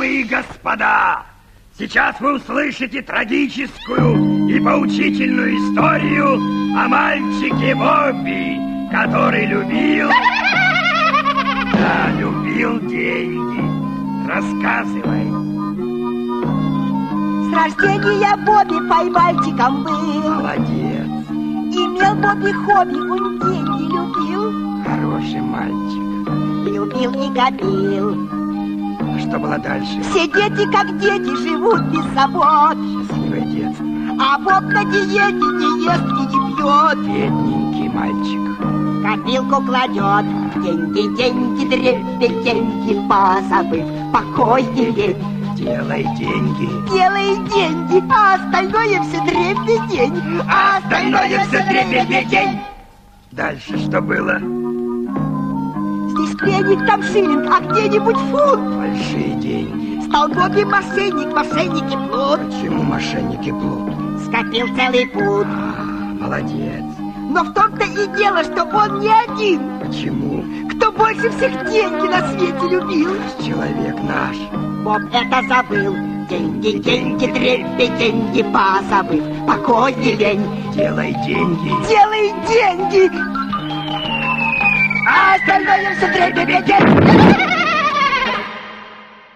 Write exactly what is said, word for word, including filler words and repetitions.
Дамы и господа, сейчас вы услышите трагическую и поучительную историю о мальчике Бобби, который любил... Да, любил деньги. Рассказывай. С рождения Бобби поймальчиком был. Молодец. Имел Бобби хобби, он деньги любил. Хороший мальчик. Любил и копил. А что было дальше? Все дети, как дети, живут без забот. Счастливое детство. А Боб на диете не ест и не пьет. Бедненький мальчик. Копилку кладет. Деньги, деньги, дребедень, деньги, позабыв покой и лень. Делай деньги. Делай деньги, а остальное все дребедень. А остальное все дребедень. Дальше что было? Здесь пенник, там шиллинг, а где-нибудь фунт. Большие деньги. Стал Бобби мошенник, мошенник и плут. Почему мошенник и плут? Скопил целый пуд. А, молодец. Но в том-то и дело, что он не один. Почему? Кто больше всех деньги на свете любил? Человек наш. Боб это забыл. Деньги, деньги, трепи, деньги, позабыв покой и лень. Делай деньги. Делай деньги. А остальное все дребедень.